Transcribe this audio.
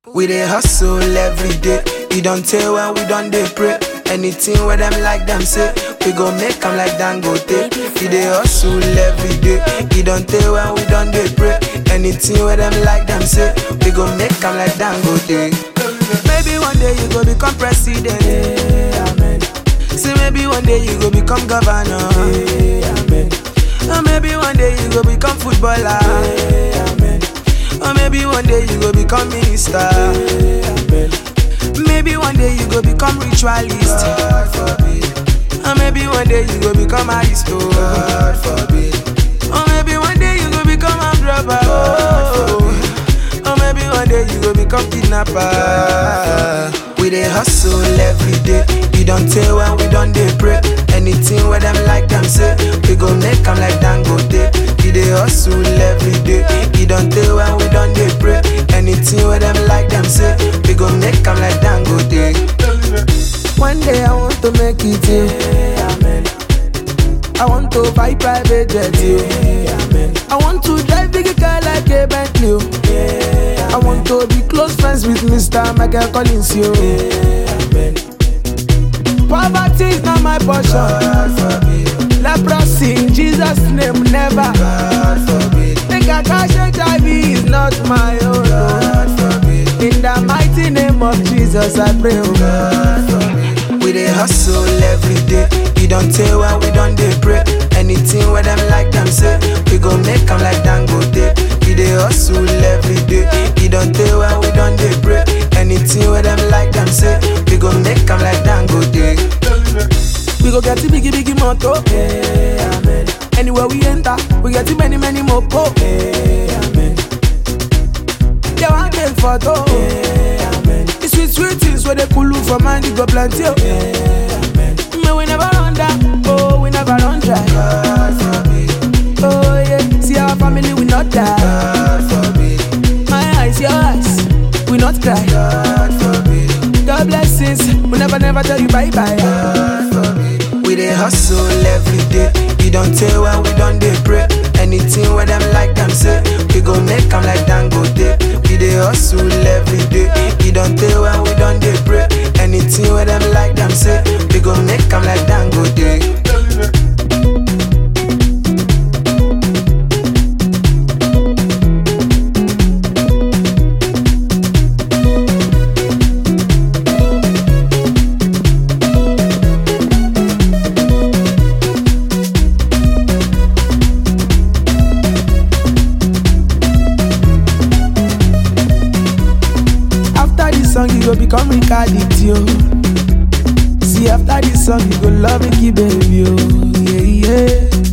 We dey hustle every day. You don't tell when we done dey pray. Anything where them like them say, we gon' make them like Dangote. We dey hustle every day. You don't tell when we done dey pray. Anything where them like them say, we gon' make them like Dangote. Maybe one day you go become president. Amen. See, maybe one day you go become governor. Amen. Or maybe one day you go become footballer. Amen. Or maybe one day you go become minister. Amen. Maybe one day you go become ritualist. God forbid. Or maybe one day you go become aristo. God forbid. Or maybe one day you go become a robber. Or maybe one day you go become kidnapper. We dey hustle every day. You don't tell when we done dey pray. Anything where them like them say, we gon' make them like Dangote. We dey hustle every day. You don't tell when we done dey pray. Anything where them like them say, we gon' make them like Dangote. One day I want to make it, yeah. Amen. I want to buy private jet, yeah. Amen. I want to drive big car like a Bentley, yeah. I want to be close friends with Mr. Michael Collins, yo. Yeah. Amen. Poverty is not my portion. God forbid. Leprosy in Jesus' name, never. God forbid. Think I catch HIV is not my own. God forbid. In the mighty name of Jesus, I pray. God forbid. We dey hustle every day. You don't tell when we done dey pray. Anything where them like them say, we gon' make them like Dangote. We dey hustle every day. You don't tell when we done dey pray. Anything where them like them say, we gon' make them like Dangote. We go get the biggie moto. Yeah, amen. Anywhere we enter, we get the many mopo. Yeah, amen. They want take photo. Yeah, amen. It's sweet things where they pull you from mind, you go plenty. Yeah, amen. Man, we never run down. Oh, we never run dry. God forbid. Oh yeah, see our family, we not die. God forbid. My eyes, your eyes, we not cry. God forbid. God blessings, we never tell you bye bye. God forbid. We dey hustle every day. You don't tell when we done dey pray. Anything where them like them say, we gon' make them like Dangote. We dey hustle every day. You don't tell when we done dey pray. Anything where them like them say, we gon' make them like Dangote. Song you go become Ricardit, yo. See after this song you go love Ricky baby, yo. Yeah, yeah.